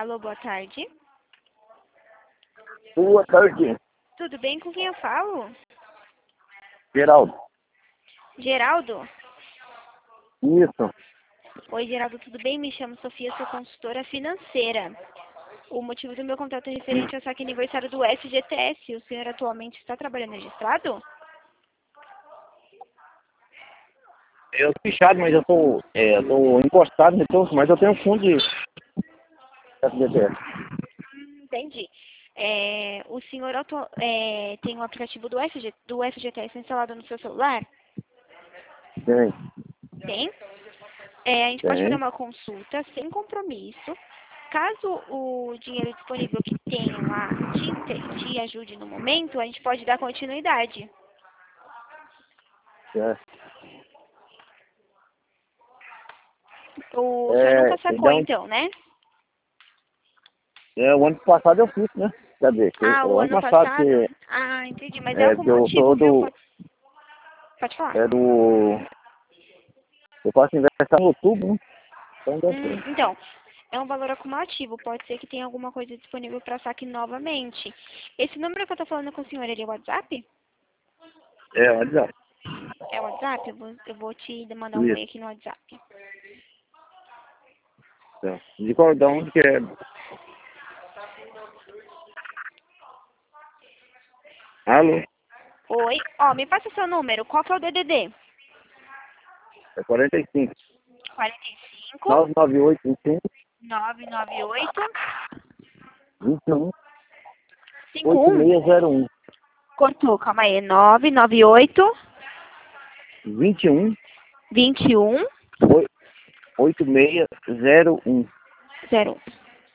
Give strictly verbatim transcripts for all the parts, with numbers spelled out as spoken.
Alô, boa tarde. Boa tarde, Tudo bem? Com quem eu falo? Geraldo. Geraldo? Isso. Oi, Geraldo, tudo bem? Me chamo Sofia, sou consultora financeira. O motivo do meu contato é referente ao saque aniversário do F G T S. O senhor atualmente está trabalhando registrado? Eu tô fechado, mas eu tô, é, eu tô encostado, então, mas eu tenho fundo de F G T S. Hum, entendi. É, o senhor atu- é, tem o aplicativo do, F G, do F G T S instalado no seu celular? Tem, Tem? É, a gente pode fazer tem. uma consulta sem compromisso. Caso o dinheiro disponível que tem lá te, inte- te ajude no momento, a gente pode dar continuidade. É, O senhor é, nunca sacou então, então, né? é, o ano passado eu fiz, né? Quer dizer, que, Ah, o o ano ano passado que, passado? Ah, entendi. Mas é é, que eu acumulativo, sou viu? do, Pode, pode falar. é do, eu posso investir em outubro, né? Então deve Hum, ser. então, é um valor acumulativo. Pode ser que tenha alguma coisa disponível para saque novamente. Esse número que eu tô falando com o senhor, ele é WhatsApp? É, olha, É WhatsApp? Eu vou, eu vou te mandar um oi isso. aqui no WhatsApp. Tá. De qual, da onde que é? Alô? Oi? Ó, me passa seu número. Qual que é o D D D? É quarenta e cinco, quarenta e cinco, nove nove oito, vinte e um, nove nove oito, vinte e um, cinco oito um. seis zero um, Cortou, calma aí. nove nove oito, vinte e um, vinte e um, oito seis zero um. zero um.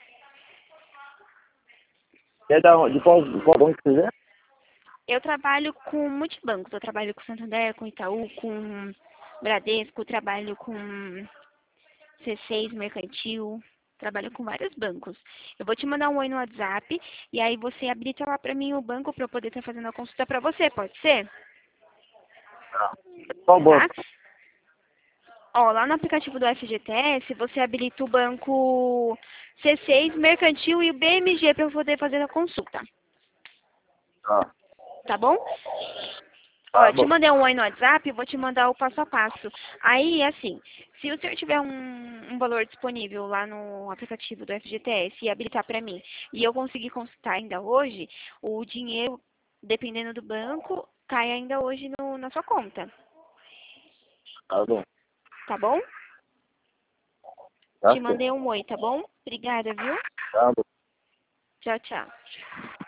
Quer dar de qual, de qual banco que quiser? Eu trabalho com multibancos. Eu trabalho com Santander, com Itaú, com Bradesco, trabalho com C seis Mercantil, trabalho com vários bancos. Eu vou te mandar um oi no WhatsApp e aí você habilita lá pra mim o banco pra eu poder estar fazendo a consulta pra você, pode ser? Qual Tá? banco? Ó, lá no aplicativo do F G T S, você habilita o banco C seis Mercantil e o B M G pra eu poder fazer a consulta, Ah, tá bom? Ó, tá eu te bom. mandei um oi no WhatsApp, vou te mandar o passo a passo. Aí, assim, se o senhor tiver um, um valor disponível lá no aplicativo do F G T S e habilitar para mim, e eu conseguir consultar ainda hoje, o dinheiro, dependendo do banco, cai ainda hoje no- na sua conta, Tá bom. tá bom? Tá Te certo. mandei um oi, tá bom? Obrigada, viu? Tá bom. Tchau, tchau.